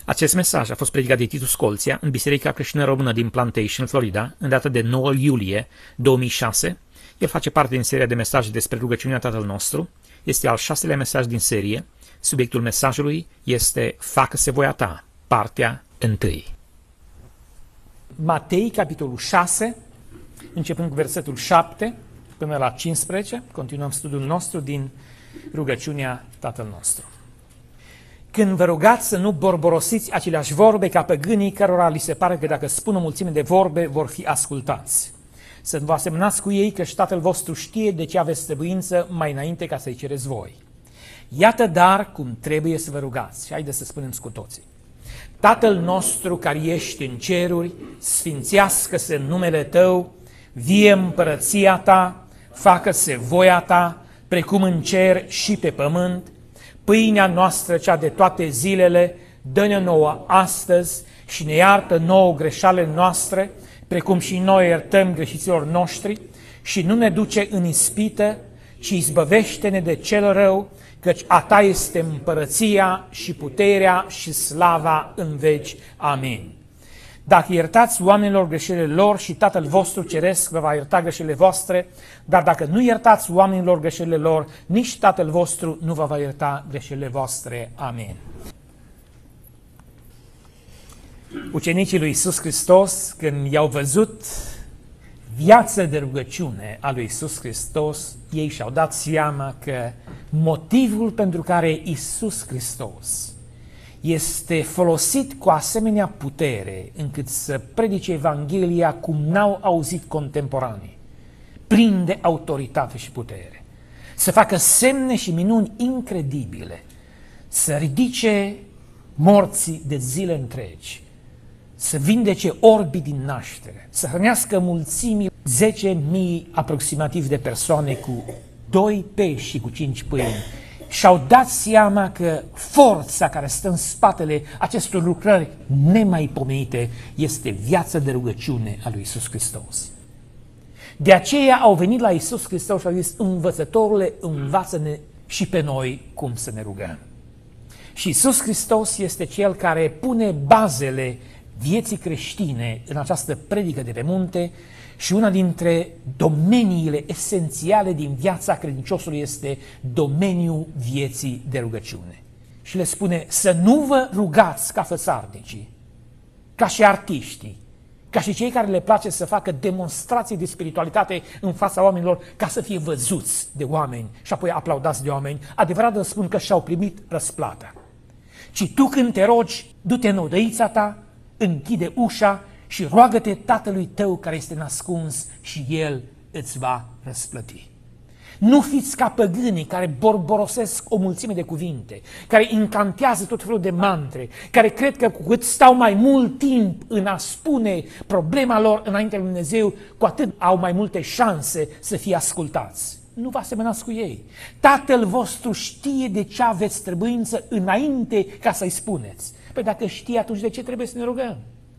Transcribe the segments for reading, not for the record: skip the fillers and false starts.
Acest mesaj a fost predicat de Titus Colția în Biserica Creștină Română din Plantation, Florida, în data de 9 iulie 2006. El face parte din seria de mesaje despre rugăciunea Tatăl nostru. Este al 6-lea mesaj din serie. Subiectul mesajului este Facă-se voia ta, partea 1. Matei, capitolul 6, începând cu versetul 7 până la 15, continuăm studiul nostru din rugăciunea Tatăl nostru. Când vă rugați să nu borborosiți aceleași vorbe ca păgânii cărora li se pare că dacă spun o mulțime de vorbe vor fi ascultați. Să nu vă asemănați cu ei, căci Tatăl vostru știe de ce aveți trebuință mai înainte ca să-i cereți voi. Iată dar cum trebuie să vă rugați. Și haideți să spunem cu toții. Tatăl nostru care ești în ceruri, sfințească-se numele Tău, vie împărăția Ta, facă-se voia Ta, precum în cer și pe pământ. Pâinea noastră, cea de toate zilele, dă-ne nouă astăzi și ne iartă nouă greșalele noastre, precum și noi iertăm greșiților noștri, și nu ne duce în ispită, ci izbăvește-ne de cel rău, căci a Ta este împărăția și puterea și slava în veci. Amin. Dacă iertați oamenilor greșelile lor, și Tatăl vostru ceresc vă va ierta greșelile voastre, dar dacă nu iertați oamenilor greșelile lor, nici Tatăl vostru nu vă va ierta greșelile voastre. Amin. Ucenicii lui Iisus Hristos, când i-au văzut viața de rugăciune a lui Iisus Hristos, ei și-au dat seama că motivul pentru care Iisus Hristos este folosit cu asemenea putere încât să predice Evanghelia cum n-au auzit contemporanii, plin de autoritate și putere, să facă semne și minuni incredibile, să ridice morții de zile întregi, să vindece orbi din naștere, să hrănească mulțimi, 10.000 aproximativ de persoane cu 2 pești și cu 5 pâini, și-au dat seama că forța care stă în spatele acestor lucrări nemaipomenite este viața de rugăciune a lui Iisus Hristos. De aceea au venit la Iisus Hristos și au zis: învățătorule, învață-ne și pe noi cum să ne rugăm. Și Iisus Hristos este Cel care pune bazele vieții creștine în această predică de pe munte, și una dintre domeniile esențiale din viața credinciosului este domeniul vieții de rugăciune. Și le spune să nu vă rugați ca fățarnicii, ca și artiștii, ca și cei care le place să facă demonstrații de spiritualitate în fața oamenilor ca să fie văzuți de oameni și apoi aplaudați de oameni. Adevărat vă spun că și-au primit răsplata. Ci tu când te rogi, du-te în odăița ta, închide ușa și roagă-te Tatălui tău care este ascuns și El îți va răsplăti. Nu fiți ca păgânii care borborosesc o mulțime de cuvinte, care incantează tot felul de mantre, care cred că cu cât stau mai mult timp în a spune problema lor înaintea lui Dumnezeu, cu atât au mai multe șanse să fie ascultați. Nu vă asemănați cu ei. Tatăl vostru știe de ce aveți trebuință înainte ca să-i spuneți. Păi dacă știe, atunci de ce trebuie să ne rugăm?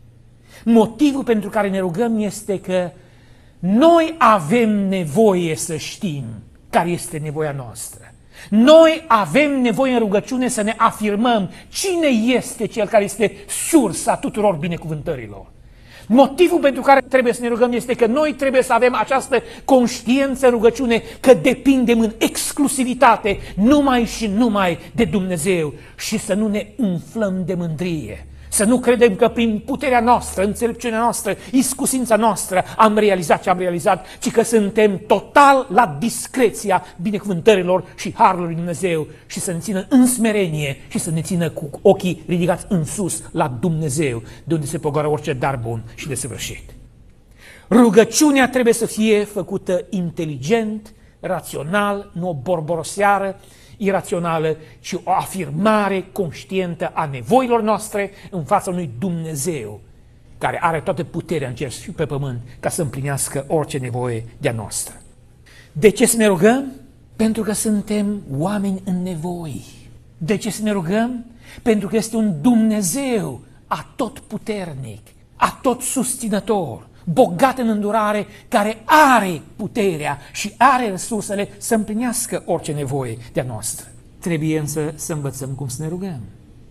Motivul pentru care ne rugăm este că noi avem nevoie să știm care este nevoia noastră. Noi avem nevoie în rugăciune să ne afirmăm cine este Cel care este sursa tuturor binecuvântărilor. Motivul pentru care trebuie să ne rugăm este că noi trebuie să avem această conștiință în rugăciune că depindem în exclusivitate numai și numai de Dumnezeu și să nu ne umflăm de mândrie. Să nu credem că prin puterea noastră, înțelepciunea noastră, iscusința noastră am realizat ce am realizat, ci că suntem total la discreția binecuvântărilor și harului lui Dumnezeu și să ne țină în smerenie și să ne țină cu ochii ridicați în sus la Dumnezeu, de unde se pogoară orice dar bun și desăvârșit. Rugăciunea trebuie să fie făcută inteligent, rațional, nu o borboroseară irațională, ci o afirmare conștientă a nevoilor noastre în fața unui Dumnezeu care are toată puterea în cer și pe pământ ca să împlinească orice nevoie de-a noastră. De ce să ne rugăm? Pentru că suntem oameni în nevoi. De ce să ne rugăm? Pentru că este un Dumnezeu atotputernic, atotsusținător, bogat în îndurare, care are puterea și are resursele să împlinească orice nevoie de-a noastră. Trebuie însă să învățăm cum să ne rugăm.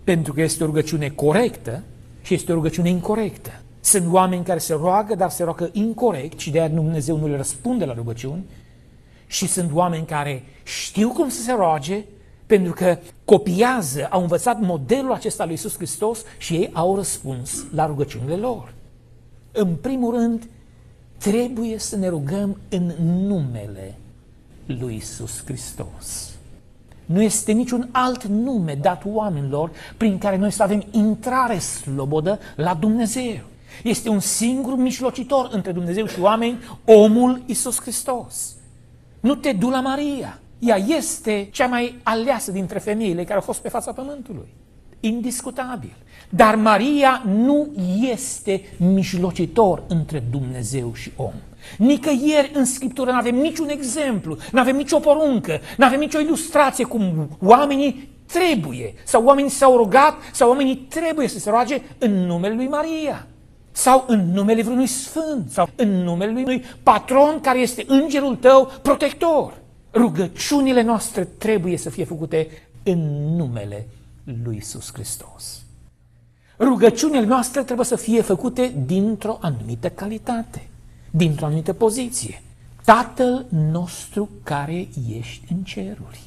Pentru că este o rugăciune corectă și este o rugăciune incorectă. Sunt oameni care se roagă, dar se roagă incorect și de-aia Dumnezeu nu le răspunde la rugăciuni. Și sunt oameni care știu cum să se roage, pentru că copiază, au învățat modelul acesta lui Iisus Hristos și ei au răspuns la rugăciunile lor. În primul rând, trebuie să ne rugăm în numele lui Iisus Hristos. Nu este niciun alt nume dat oamenilor prin care noi să avem intrare slobodă la Dumnezeu. Este un singur mijlocitor între Dumnezeu și oameni, omul Iisus Hristos. Nu te du la Maria. Ea este cea mai aleasă dintre femeile care au fost pe fața pământului. Indiscutabil. Dar Maria nu este mijlocitor între Dumnezeu și om. Nicăieri în Scriptură nu avem niciun exemplu, nu avem nicio poruncă, nu avem nicio ilustrație cum oamenii trebuie, sau oamenii s-au rugat, sau oamenii trebuie să se roage în numele lui Maria, sau în numele vreunui sfânt, sau în numele lui patron care este îngerul tău protector. Rugăciunile noastre trebuie să fie făcute în numele lui Iisus Hristos. Rugăciunile noastre trebuie să fie făcute dintr-o anumită calitate, dintr-o anumită poziție. Tatăl nostru care ești în ceruri.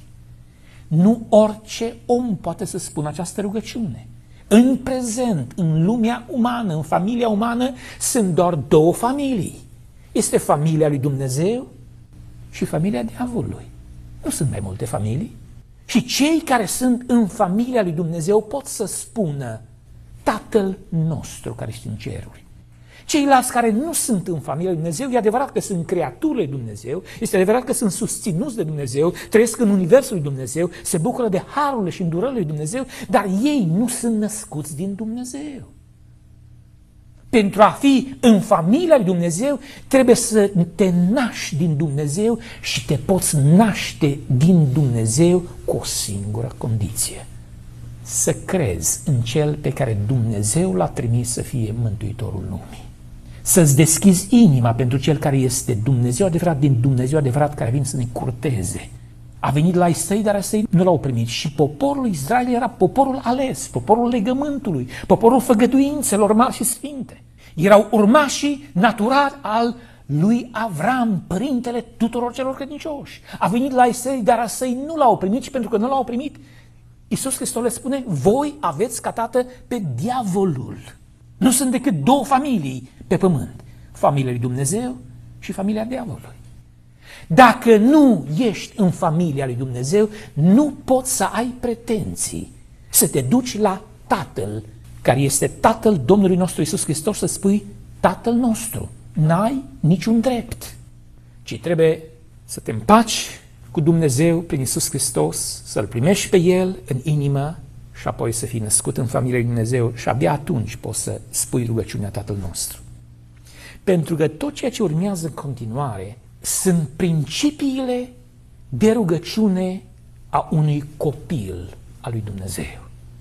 Nu orice om poate să spună această rugăciune. În prezent, în lumea umană, în familia umană, sunt doar două familii. Este familia lui Dumnezeu și familia diavolului. Nu sunt mai multe familii. Și cei care sunt în familia lui Dumnezeu pot să spună Tatăl nostru care ești în ceruri. Ceilalți care nu sunt în familia lui Dumnezeu, e adevărat că sunt creaturile lui Dumnezeu, este adevărat că sunt susținuți de Dumnezeu, trăiesc în universul lui Dumnezeu, se bucură de harurile și îndurările lui Dumnezeu, dar ei nu sunt născuți din Dumnezeu. Pentru a fi în familia lui Dumnezeu, trebuie să te naști din Dumnezeu și te poți naște din Dumnezeu cu o singură condiție. Să crezi în Cel pe care Dumnezeu l-a trimis să fie Mântuitorul lumii. Să-ți deschizi inima pentru Cel care este Dumnezeu adevărat din Dumnezeu adevărat care vine să ne curteze. A venit la Isai, dar Isai nu l-au primit. Și poporul Israel era poporul ales, poporul legământului, poporul făgăduințelor mari și sfinte. Erau urmașii naturali al lui Avram, părintele tuturor celor credincioși. A venit la Isai, dar Isai nu l-au primit și pentru că nu l-au primit, Iisus Hristos le spune, voi aveți ca tată pe diavolul. Nu sunt decât două familii pe pământ, familia lui Dumnezeu și familia diavolului. Dacă nu ești în familia lui Dumnezeu, nu poți să ai pretenții să te duci la Tatăl, care este Tatăl Domnului nostru Iisus Hristos, să spui Tatăl nostru. N-ai niciun drept, ci trebuie să te împaci cu Dumnezeu prin Iisus Hristos, să-L primești pe El în inimă și apoi să fii născut în familia lui Dumnezeu și abia atunci poți să spui rugăciunea Tatăl nostru. Pentru că tot ceea ce urmează în continuare sunt principiile de rugăciune a unui copil al lui Dumnezeu.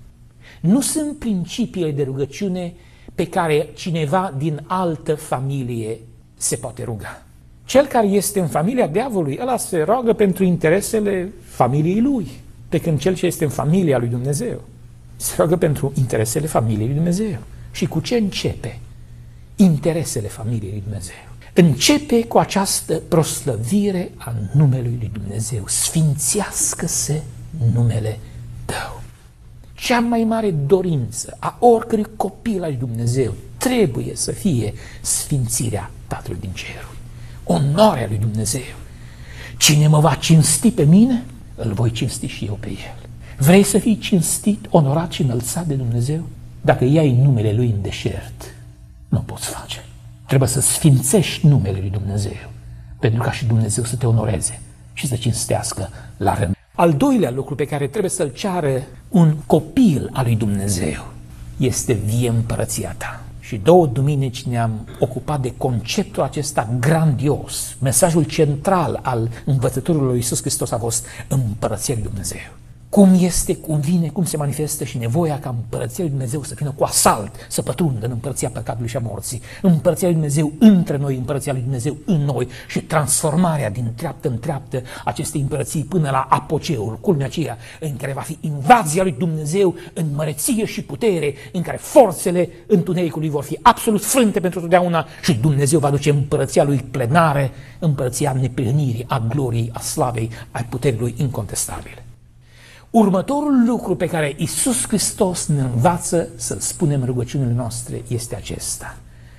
Nu sunt principiile de rugăciune pe care cineva din altă familie se poate ruga. Cel care este în familia diavolului, ăla se roagă pentru interesele familiei lui, pe când cel ce este în familia lui Dumnezeu se roagă pentru interesele familiei lui Dumnezeu. Și cu ce începe? Interesele familiei lui Dumnezeu. Începe cu această proslăvire a numelui lui Dumnezeu. Sfințească-se numele tău. Cea mai mare dorință a oricărui copil al lui Dumnezeu trebuie să fie sfințirea Tatălui din ceruri. Onoarea lui Dumnezeu. Cine mă va cinsti pe mine, îl voi cinsti și eu pe el. Vrei să fii cinstit, onorat și înălțat de Dumnezeu? Dacă iei numele Lui în deșert, nu poți face. Trebuie să sfințești numele Lui Dumnezeu, pentru ca și Dumnezeu să te onoreze și să cinstească la rând. Al doilea lucru pe care trebuie să-l ceară un copil al lui Dumnezeu este vie împărăția ta. Și 2 duminici ne-am ocupat de conceptul acesta grandios. Mesajul central al învățătorului lui Iisus Hristos a fost împărăția lui Dumnezeu. cum este, cum vine, cum se manifestă și nevoia ca împărăția lui Dumnezeu să vină cu asalt, să pătrundă în împărăția păcatului și a morții, împărăția lui Dumnezeu între noi, împărăția lui Dumnezeu în noi și transformarea din treaptă în treaptă acestei împărății până la apogeul, culmea aceea în care va fi invazia lui Dumnezeu în măreție și putere, în care forțele întunericului vor fi absolut frânte pentru totdeauna și Dumnezeu va duce împărăția lui plenare, împărăția neprihănirii, a gloriei, a slavei, a puterii lui incontestabile. Următorul lucru pe care Iisus Hristos ne învață să-l spunem în rugăciunile noastre este acesta: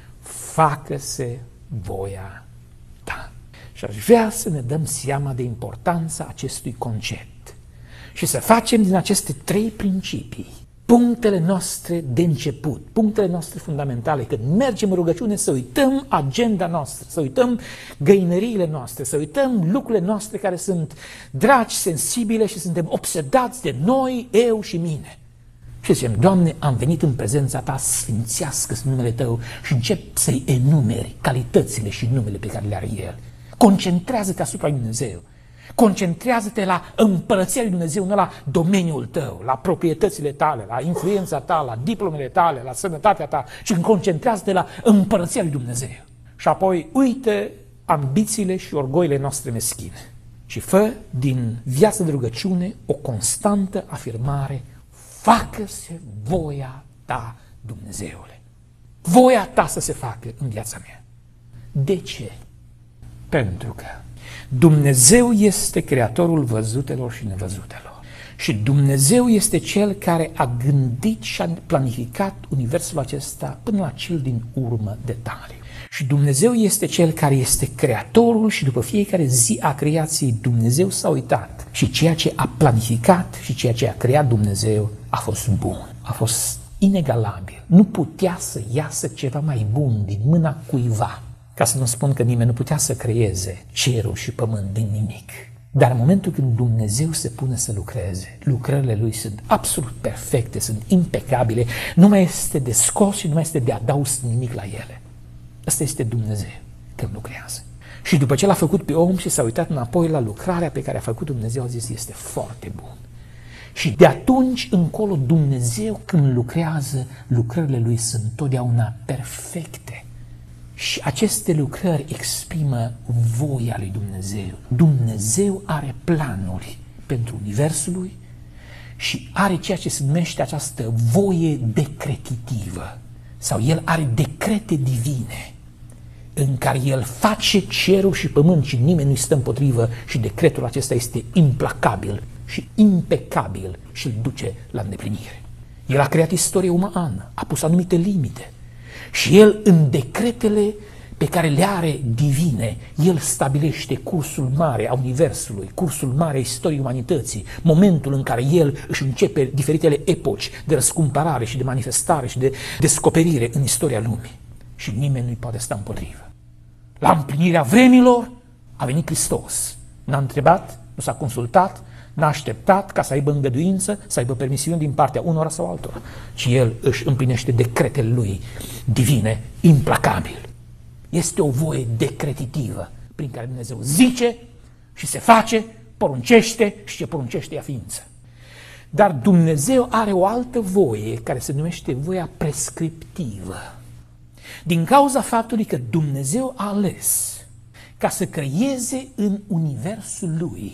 facă-se voia ta. Și aș vrea să ne dăm seama de importanța acestui concept și să facem din aceste 3 principii punctele noastre de început, punctele noastre fundamentale. Când mergem în rugăciune, să uităm agenda noastră, să uităm găinăriile noastre, să uităm lucrurile noastre care sunt dragi, sensibile și suntem obsedați de noi, eu și mine. Și zicem: Doamne, am venit în prezența Ta, sfințească-ți numele Tău, și încep să-i enumeri calitățile și numele pe care le are El. Concentrează-te asupra lui Dumnezeu. Concentrează-te la împărăția lui Dumnezeu, nu la domeniul tău, la proprietățile tale, la influența ta, la diplomele tale, la sănătatea ta, ci concentrează-te la împărăția lui Dumnezeu. Și apoi uită ambițiile și orgoile noastre meschine și fă din viața de rugăciune o constantă afirmare: facă-se voia ta, Dumnezeule. Voia ta să se facă în viața mea. De ce? Pentru că Dumnezeu este creatorul văzutelor și nevăzutelor. Și Dumnezeu este Cel care a gândit și a planificat universul acesta până la cel din urmă detaliu. Și Dumnezeu este Cel care este creatorul și după fiecare zi a creației Dumnezeu s-a uitat. Și ceea ce a planificat și ceea ce a creat Dumnezeu a fost bun, a fost inegalabil. Nu putea să iasă ceva mai bun din mâna cuiva. Ca să nu spun că nimeni nu putea să creeze cerul și pământ din nimic. Dar în momentul când Dumnezeu se pune să lucreze, lucrările Lui sunt absolut perfecte, sunt impecabile, nu mai este de scos și nu mai este de adaus nimic la ele. Ăsta este Dumnezeu când lucrează. Și după ce l-a făcut pe om și s-a uitat înapoi la lucrarea pe care a făcut Dumnezeu, a zis: este foarte bun. Și de atunci încolo Dumnezeu când lucrează, lucrările Lui sunt totdeauna perfecte. Și aceste lucrări exprimă voia lui Dumnezeu. Dumnezeu are planuri pentru universul Lui și are ceea ce se numește această voie decretitivă. Sau El are decrete divine în care El face cerul și pământ și nimeni nu-i stă împotrivă și decretul acesta este implacabil și impecabil și îl duce la îndeplinire. El a creat istoria umană, a pus anumite limite. Și El, în decretele pe care le are divine, El stabilește cursul mare a Universului, cursul mare a istoriei umanității, momentul în care El își începe diferitele epoci de răscumpărare și de manifestare și de descoperire în istoria lumii. Și nimeni nu-i poate sta împotrivă. La împlinirea vremilor a venit Hristos. N-a întrebat, nu s-a consultat, n-a așteptat ca să aibă îngăduință, să aibă permisiune din partea unora sau altora, ci El își împlinește decretele Lui divine, implacabil. Este o voie decretitivă prin care Dumnezeu zice și se face, poruncește și ce poruncește ea ființă. Dar Dumnezeu are o altă voie care se numește voia prescriptivă. Din cauza faptului că Dumnezeu a ales ca să creeze în universul Lui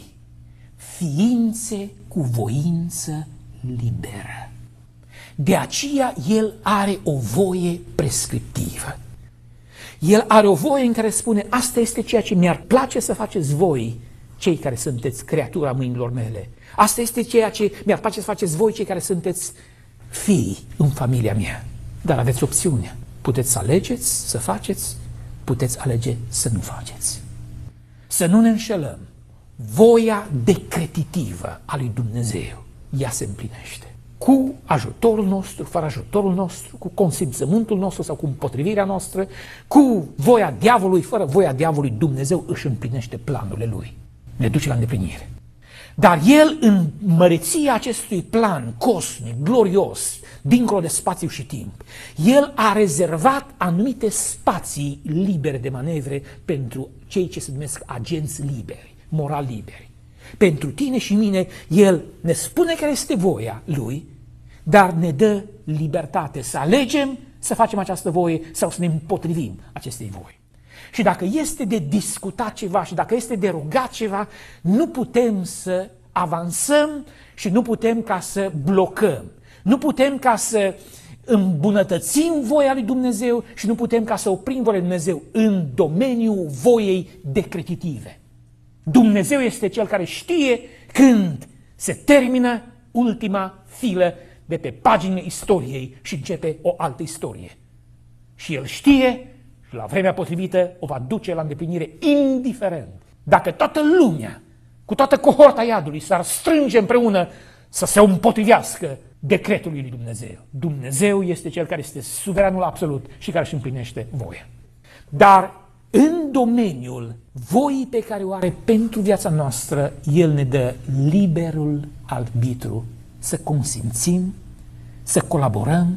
ființe cu voință liberă. De aceea El are o voie prescriptivă. El are o voie în care spune: asta este ceea ce mi-ar place să faceți voi, cei care sunteți creatura mâinilor mele. Asta este ceea ce mi-ar place să faceți voi, cei care sunteți fii în familia mea. Dar aveți opțiunea. Puteți să alegeți să faceți, puteți alege să nu faceți. Să nu ne înșelăm. Voia decretitivă a lui Dumnezeu, ea se împlinește. Cu ajutorul nostru, fără ajutorul nostru, cu consimțământul nostru sau cu împotrivirea noastră, cu voia diavolului, fără voia diavolului, Dumnezeu își împlinește planurile Lui. Le duce la îndeplinire. Dar El, în măreția acestui plan cosmic, glorios, dincolo de spațiu și timp, El a rezervat anumite spații libere de manevre pentru cei ce se numesc agenți liberi, moral liberi. Pentru tine și mine, El ne spune care este voia Lui, dar ne dă libertate să alegem să facem această voie sau să ne împotrivim acestei voi. Și dacă este de discutat ceva și dacă este de rugat ceva, nu putem să avansăm și nu putem ca să blocăm. Nu putem ca să îmbunătățim voia lui Dumnezeu și nu putem ca să oprim voia lui Dumnezeu în domeniul voiei decretitive. Dumnezeu este Cel care știe când se termină ultima filă de pe paginile istoriei și începe o altă istorie. Și El știe și la vremea potrivită o va duce la îndeplinire indiferent. Dacă toată lumea, cu toată cohorta iadului, s-ar strânge împreună să se împotrivească decretului lui Dumnezeu. Dumnezeu este Cel care este suveranul absolut și care își împlinește voia. Dar în domeniul voii pe care o are pentru viața noastră, El ne dă liberul arbitru să consimțim, să colaborăm,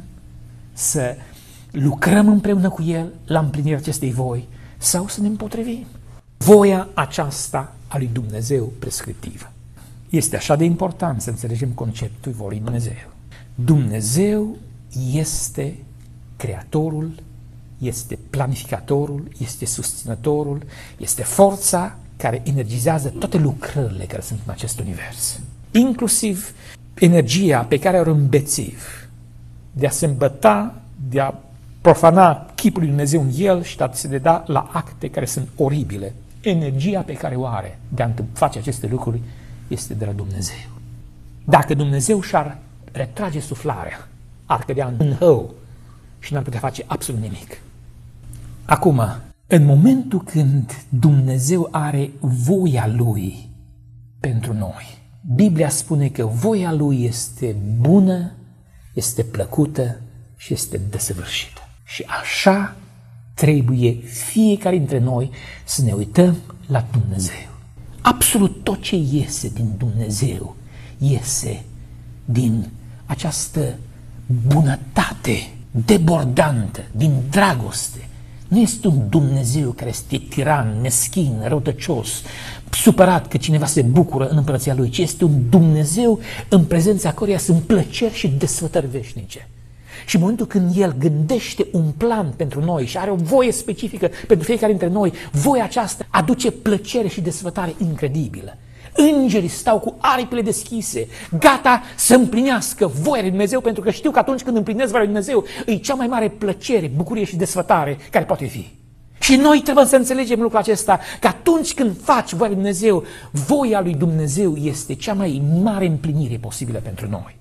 să lucrăm împreună cu El la împlinirea acestei voi sau să ne împotrivim. Voia aceasta a lui Dumnezeu prescriptivă. Este așa de important să înțelegem conceptul voii lui Dumnezeu. Dumnezeu este creatorul, este planificatorul, este susținătorul, este forța care energizează toate lucrările care sunt în acest univers. Inclusiv energia pe care o are un bețiv de a se îmbăta, de a profana chipul lui Dumnezeu în el și de a se da la acte care sunt oribile. Energia pe care o are de a face aceste lucruri este de la Dumnezeu. Dacă Dumnezeu și-ar retrage suflarea, ar cădea în hău și n-ar putea face absolut nimic. Acum, în momentul când Dumnezeu are voia Lui pentru noi, Biblia spune că voia Lui este bună, este plăcută și este desăvârșită. Și așa trebuie fiecare dintre noi să ne uităm la Dumnezeu. Absolut tot ce iese din Dumnezeu iese din această bunătate debordantă, din dragoste. Nu este un Dumnezeu care este tiran, meschin, răutăcios, supărat că cineva se bucură în împărăția Lui, ci este un Dumnezeu în prezența căruia sunt plăceri și desfătări veșnice. Și în momentul când El gândește un plan pentru noi și are o voie specifică pentru fiecare dintre noi, voia aceasta aduce plăcere și desfătare incredibilă. Îngerii stau cu aripile deschise, gata să împlinească voia lui Dumnezeu, pentru că știu că atunci când împlinesc voia lui Dumnezeu, e cea mai mare plăcere, bucurie și desfătare care poate fi. Și noi trebuie să înțelegem lucrul acesta, că atunci când faci voia lui Dumnezeu, voia lui Dumnezeu este cea mai mare împlinire posibilă pentru noi.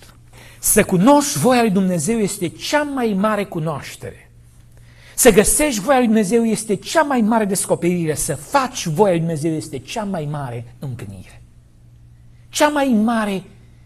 Să cunoști voia lui Dumnezeu este cea mai mare cunoaștere. Să găsești voia lui Dumnezeu este cea mai mare descoperire. Să faci voia lui Dumnezeu este cea mai mare împlinire. Cea mai mare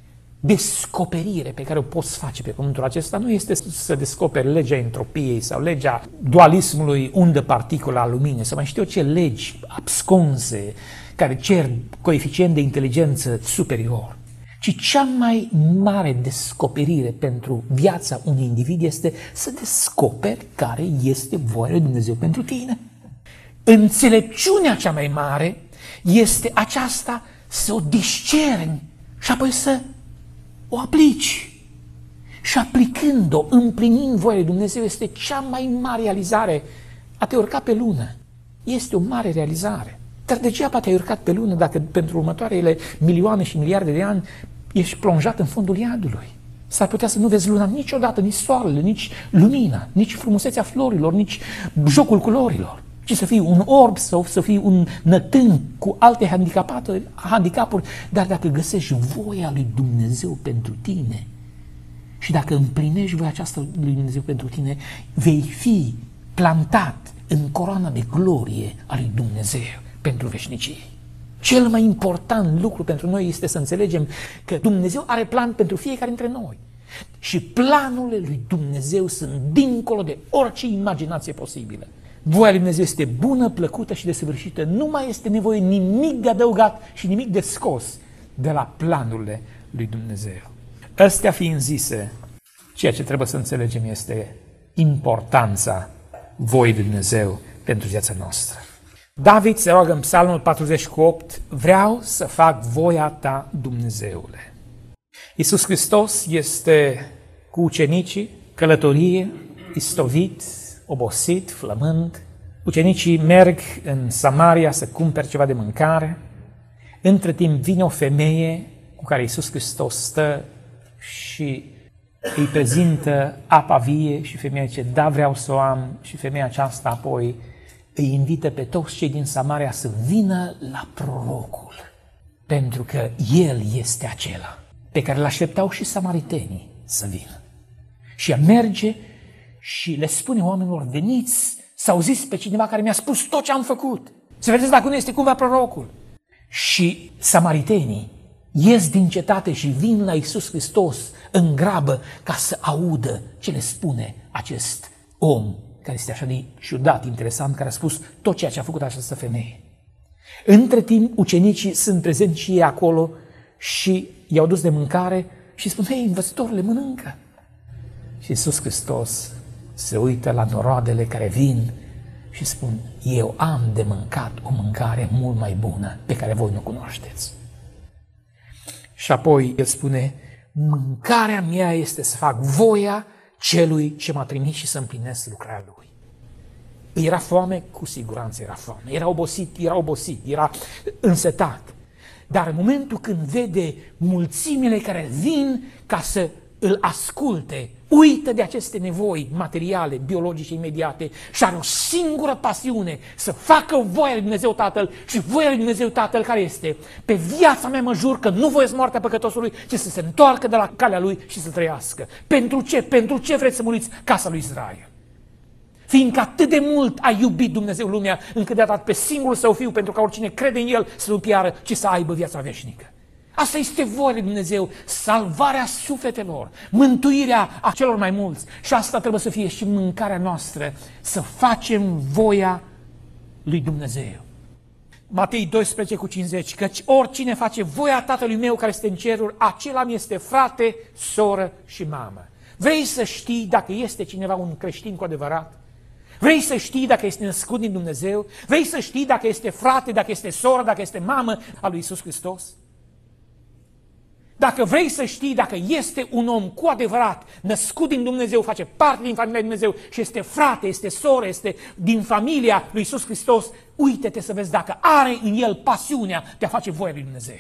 descoperire pe care o poți face pe pământul acesta nu este să descoperi legea entropiei sau legea dualismului undă-particulă a luminii sau mai știu eu ce legi absconse care cer coeficient de inteligență superior. Ci cea mai mare descoperire pentru viața unui individ este să descoperi care este voia lui Dumnezeu pentru tine. Înțelepciunea cea mai mare este aceasta să o discerni și apoi să o aplici. Și aplicând-o, împlinind voia lui Dumnezeu, este cea mai mare realizare. A te urca pe lună este o mare realizare. Dar degeaba te-ai urcat pe lună dacă pentru următoarele milioane și miliarde de ani ești plonjat în fundul iadului. S-ar putea să nu vezi luna niciodată, nici soarele, nici lumina, nici frumusețea florilor, nici jocul culorilor, ci să fii un orb sau să fii un nătân cu alte handicapuri. Dar dacă găsești voia lui Dumnezeu pentru tine și dacă împlinești voia aceasta lui Dumnezeu pentru tine, vei fi plantat în coroana de glorie a lui Dumnezeu pentru veșnicie. Cel mai important lucru pentru noi este să înțelegem că Dumnezeu are plan pentru fiecare dintre noi. Și planurile lui Dumnezeu sunt dincolo de orice imaginație posibilă. Voia lui Dumnezeu este bună, plăcută și desăvârșită. Nu mai este nevoie nimic de adăugat și nimic de scos de la planurile lui Dumnezeu. Astea fiind zise, ceea ce trebuie să înțelegem este importanța voii lui Dumnezeu pentru viața noastră. David se roagă în Psalmul 48, vreau să fac voia ta, Dumnezeule. Iisus Hristos este cu ucenicii, călătorie, istovit, obosit, flămând. Ucenicii merg în Samaria să cumpere ceva de mâncare. Între timp vine o femeie cu care Iisus Hristos stă și îi prezintă apa vie și femeia zice, da, vreau să o am. Și femeia aceasta apoi îi invită pe toți cei din Samaria să vină la prorocul, pentru că el este acela pe care l-așteptau și samaritenii să vină. Și ea merge și le spune oamenilor, veniți să auziți pe cineva care mi-a spus tot ce am făcut. Să vedeți dacă nu este cumva prorocul. Și samaritenii ies din cetate și vin la Iisus Hristos în grabă ca să audă ce le spune acest om care este așa de ciudat, interesant, care a spus tot ceea ce a făcut această femeie. Între timp, ucenicii sunt prezenți și ei acolo și i-au dus de mâncare și spun, hei, învățătorule, mănâncă. Și Iisus Hristos se uită la noroadele care vin și spun, eu am de mâncat o mâncare mult mai bună pe care voi nu cunoașteți. Și apoi el spune, mâncarea mea este să fac voia celui ce m-a trimis și să împlinesc lucrarea lui. Era foame? Cu siguranță era foame. Era obosit, era însetat. Dar în momentul când vede mulțimile care vin ca să îl asculte, uită de aceste nevoi materiale, biologice, imediate și are o singură pasiune, să facă voia lui Dumnezeu Tatăl și voia lui Dumnezeu Tatăl care este, pe viața mea mă jur că nu voiesc moartea păcătosului, ci să se întoarcă de la calea lui și să trăiască. Pentru ce? Pentru ce vreți să muriți? Casa lui Israel. Fiindcă atât de mult a iubit Dumnezeu lumea, încât de-a dat pe singurul său fiu, pentru ca oricine crede în el să nu piară, ci să aibă viața veșnică. Asta este voia lui Dumnezeu, salvarea sufletelor, mântuirea a celor mai mulți. Și asta trebuie să fie și mâncarea noastră, să facem voia lui Dumnezeu. Matei 12:50, căci oricine face voia Tatălui meu care este în ceruri, acela mi este frate, soră și mamă. Vrei să știi dacă este cineva un creștin cu adevărat? Vrei să știi dacă este născut din Dumnezeu? Vrei să știi dacă este frate, dacă este soră, dacă este mamă a lui Iisus Hristos? Dacă vrei să știi dacă este un om cu adevărat, născut din Dumnezeu, face parte din familia lui Dumnezeu și este frate, este soră, este din familia lui Iisus Hristos, uite-te să vezi dacă are în el pasiunea de a face voia lui Dumnezeu.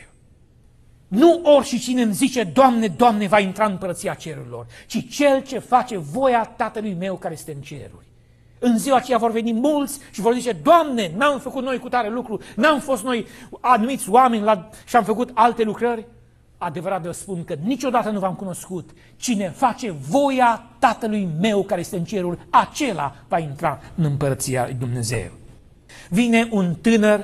Nu oricine îmi zice, Doamne, Doamne, va intra în împărăția cerurilor, ci cel ce face voia Tatălui meu care este în ceruri. În ziua aceea vor veni mulți și vor zice, Doamne, n-am făcut noi cu tare lucru, n-am fost noi anumiți oameni și am făcut alte lucrări. Adevărat vă spun că niciodată nu v-am cunoscut. Cine face voia Tatălui meu care este în cerul, acela va intra în împărăția lui Dumnezeu. Vine un tânăr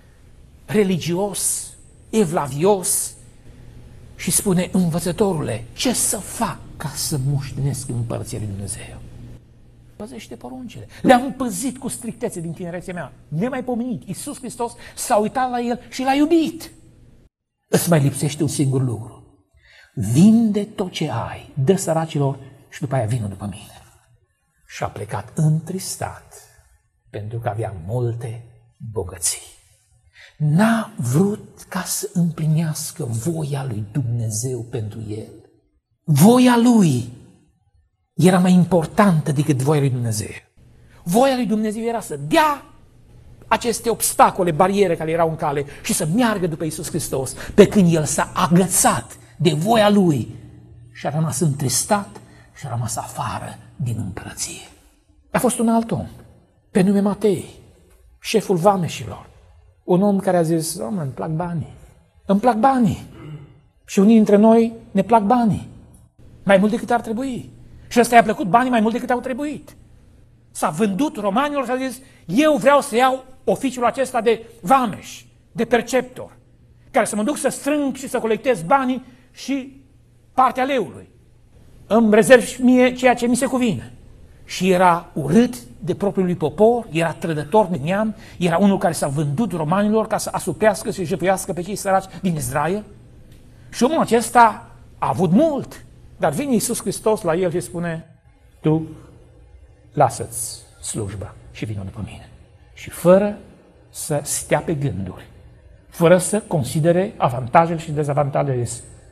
religios, evlavios și spune, învățătorule, ce să fac ca să moștenesc împărăția lui Dumnezeu? Păzește poruncile. Le-am păzit cu strictețe din tinerețea mea. Nemaipomenit. Iisus Hristos s-a uitat la el și l-a iubit. Îți mai lipsește un singur lucru. Vinde tot ce ai, dă săracilor și după aia vină după mine. Și a plecat întristat pentru că avea multe bogății. N-a vrut ca să împlinească voia lui Dumnezeu pentru el. Voia lui era mai importantă decât voia lui Dumnezeu. Voia lui Dumnezeu era să dea aceste obstacole, bariere care erau în cale și să meargă după Iisus Hristos, pe când el s-a agățat de voia lui și a rămas întristat și a rămas afară din împărăție. A fost un alt om, pe nume Matei, șeful vameșilor, un om care a zis, Doamne, îmi plac banii, îmi plac banii și unii dintre noi ne plac banii, mai mult decât ar trebui. Și ăsta i-a plăcut banii mai mult decât au trebuit. S-a vândut romanilor și a zis, eu vreau să iau oficiul acesta de vameș, de perceptor, care să mă duc să strâng și să colectez banii și partea leului. Îmi rezerv și mie ceea ce mi se cuvine. Și era urât de propriul lui popor, era trădător de neam, era unul care s-a vândut romanilor ca să asupească și jefuiască pe cei săraci din Israel. Și omul acesta a avut mult, dar vine Iisus Hristos la el și spune, tu lasă-ți slujba și vină după mine. Și fără să stea pe gânduri, fără să considere avantajele și dezavantajele.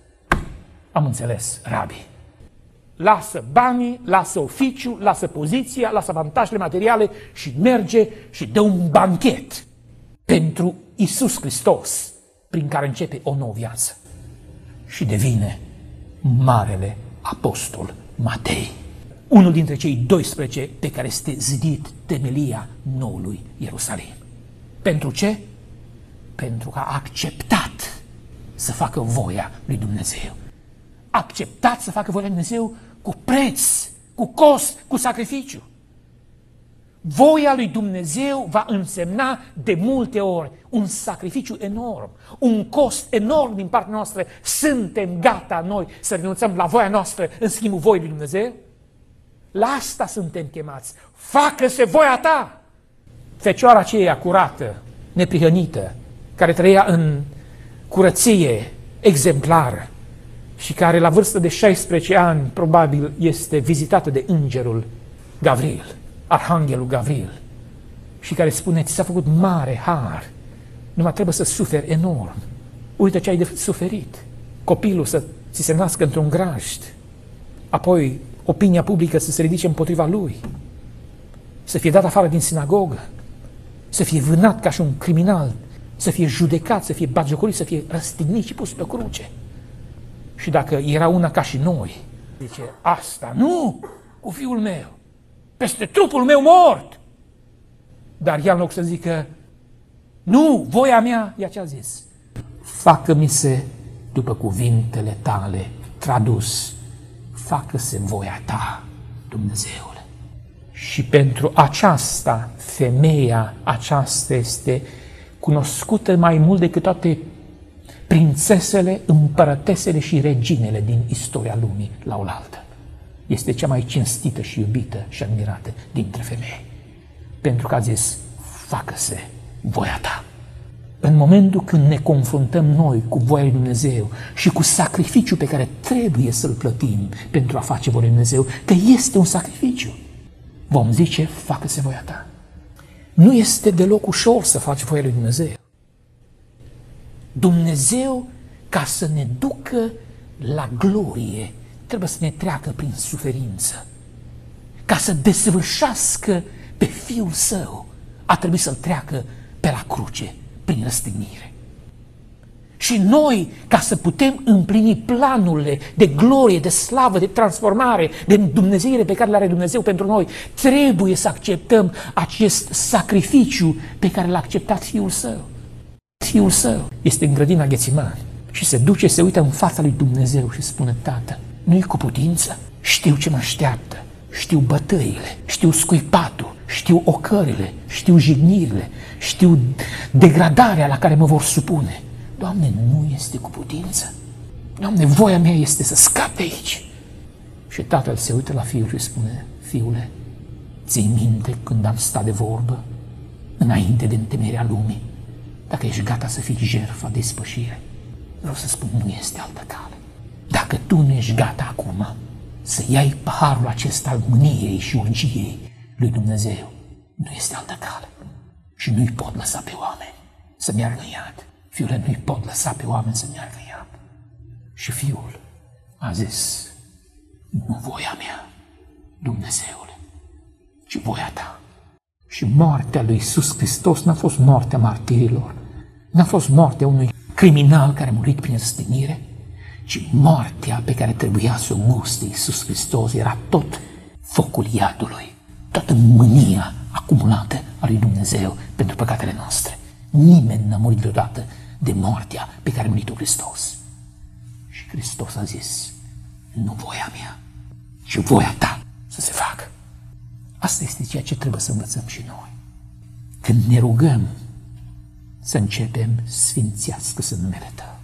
Am înțeles, Rabi. Lasă banii, lasă oficiul, lasă poziția, lasă avantajele materiale și merge și dă un banchet pentru Iisus Hristos, prin care începe o nouă viață și devine marele apostol Matei, unul dintre cei 12 pe care este zidit temelia noului Ierusalim. Pentru ce? Pentru că a acceptat să facă voia lui Dumnezeu. A acceptat să facă voia lui Dumnezeu cu preț, cu cost, cu sacrificiu. Voia lui Dumnezeu va însemna de multe ori un sacrificiu enorm, un cost enorm din partea noastră. Suntem gata noi să renunțăm la voia noastră în schimbul voii lui Dumnezeu? La asta suntem chemați. Facă-se voia ta! Fecioara aceea curată, neprihănită, care trăia în curăție exemplară și care la vârstă de 16 ani probabil este vizitată de îngerul Gavril, arhanghelul Gavril, și care spune: ți s-a făcut mare har, numai trebuie să suferi enorm. Uite ce ai de suferit. Copilul să ți se nască într-un grajd, apoi opinia publică să se ridice împotriva lui, să fie dat afară din sinagogă, să fie vânat ca și un criminal, să fie judecat, să fie batjocorit, să fie răstignit și pus pe o cruce. Și dacă era una ca și noi, zice: asta nu cu fiul meu, peste trupul meu mort. Dar ea, în loc să zică: nu, voia mea, ea ce-a zis? Facă-mi se după cuvintele tale, tradus, facă-se voia ta, Dumnezeule. Și pentru aceasta, femeia aceasta este cunoscută mai mult decât toate prințesele, împărătesele și reginele din istoria lumii la oaltă. Este cea mai cinstită și iubită și admirată dintre femei. Pentru că a zis: facă-se voia ta. În momentul când ne confruntăm noi cu voia lui Dumnezeu și cu sacrificiul pe care trebuie să-l plătim pentru a face voia lui Dumnezeu, că este un sacrificiu, vom zice: facă-se voia ta. Nu este deloc ușor să faci voia lui Dumnezeu. Dumnezeu, ca să ne ducă la glorie, trebuie să ne treacă prin suferință. Ca să desăvârșească pe Fiul Său, a trebuit să-L treacă pe la cruce, prin răstignire. Și noi, ca să putem împlini planurile de glorie, de slavă, de transformare, de Dumnezeire pe care le are Dumnezeu pentru noi, trebuie să acceptăm acest sacrificiu pe care l-a acceptat Fiul Său. Fiul Său este în grădina Ghețimani și se duce, se uită în fața lui Dumnezeu și spune: Tată, nu-i cu putință? Știu ce mă așteaptă, știu bătăile, știu scuipatul, știu ocările, știu jignirile, știu degradarea la care mă vor supune. Doamne, nu este cu putință? Doamne, voia mea este să scap de aici. Și tatăl se uită la fiul și spune: Fiule, ții minte când am stat de vorbă înainte de întemeierea lumii? Dacă ești gata să fii jertfa de ispășire, vreau să spun, nu este altă cale. Dacă tu nu ești gata acum să iai paharul acesta al mâniei și urgiei lui Dumnezeu, nu este altă cale. Și nu-i pot lăsa pe oameni să meargă în iad. Fiule, nu-i pot lăsa pe oameni să meargă în iad. Și fiul a zis: nu voia mea, Dumnezeule, ci voia ta. Și moartea lui Iisus Hristos n-a fost moartea martirilor, n-a fost moartea unui criminal care a murit prin răstignire, ci moartea pe care trebuia să o guste Iisus Hristos era tot focul iadului, toată mânia acumulată a lui Dumnezeu pentru păcatele noastre. Nimeni n-a murit deodată de moartea pe care a murit-o Hristos. Și Hristos a zis: nu voia mea, ci voia ta să se facă. Asta este ceea ce trebuie să învățăm și noi. Când ne rugăm, să începem: sfințească-se numele Tău.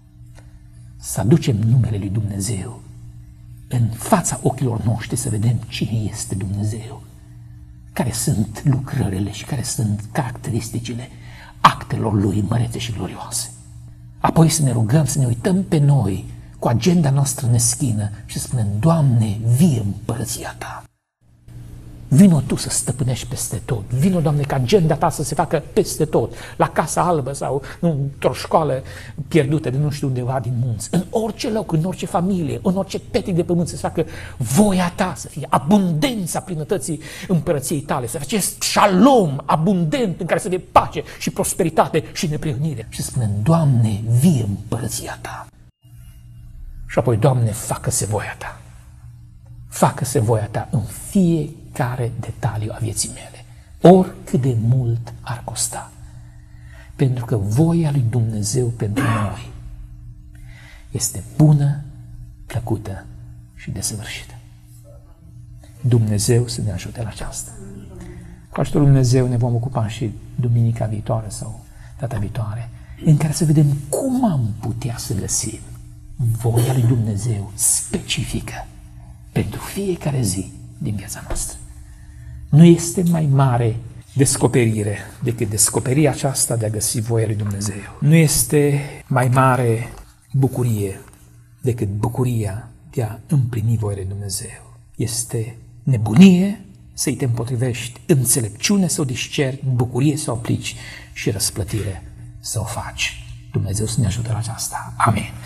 Să aducem numele lui Dumnezeu în fața ochilor noștri, să vedem cine este Dumnezeu, care sunt lucrările și care sunt caracteristicile actelor Lui mărețe și glorioase. Apoi să ne rugăm, să ne uităm pe noi cu agenda noastră neschină și să spunem: Doamne, vie împărăția Ta. Vino Tu să stăpânești peste tot. Vino, Doamne, ca agenda Ta să se facă peste tot. La Casa Albă sau într-o școală pierdută de nu știu undeva din munți. În orice loc, în orice familie, în orice petic de pământ să se facă voia Ta, să fie abundența plinătății împărăției Tale, să fie shalom abundent în care să fie pace și prosperitate și neprihănire. Și spunem, Doamne, vie împărăția Ta. Și apoi, Doamne, facă-se voia Ta. Facă-se voia Ta în fiecare detaliu a vieții mele, oricât de mult ar costa. Pentru că voia lui Dumnezeu pentru noi este bună, plăcută și desăvârșită. Dumnezeu să ne ajute la aceasta. Cu ajutorul lui Dumnezeu ne vom ocupa și duminica viitoare sau data viitoare, în care să vedem cum am putea să găsim voia lui Dumnezeu specifică pentru fiecare zi din viața noastră. Nu este mai mare descoperire decât descoperirea aceasta de a găsi voia lui Dumnezeu. Nu este mai mare bucurie decât bucuria de a împlini voia lui Dumnezeu. Este nebunie să-i te împotrivești, înțelepciune să o discerni, bucurie să o aplici și răsplătire să o faci. Dumnezeu să ne ajute la aceasta. Amin.